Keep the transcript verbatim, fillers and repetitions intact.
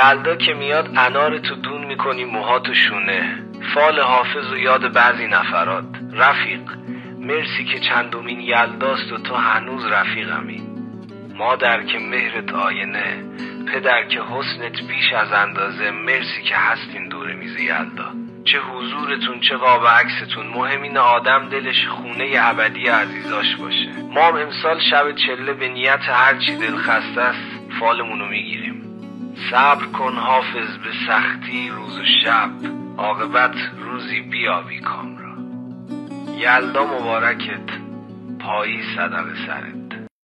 یلدا که میاد انار تو دون میکنی موهاتو شونه. فال حافظ و یاد بعضی نفرات. رفیق مرسی که چندمین یلداست و تو هنوز رفیقمی. مادر که مهرت آینه، پدر که حسنت بیش از اندازه، مرسی که هستین دور میز یلدا. چه حضورتون چه قاب عکستون، مهم اینه آدم دلش خونه ابدی عزیزاش باشه. ما هم امسال شب چله به نیت هرچی دل خسته است فالمونو میگیریم. صبر کن حافظ به سختی روز و شب، عاقبت روزی بیابی کام را. یلدا مبارکت، پایی صدق سرت.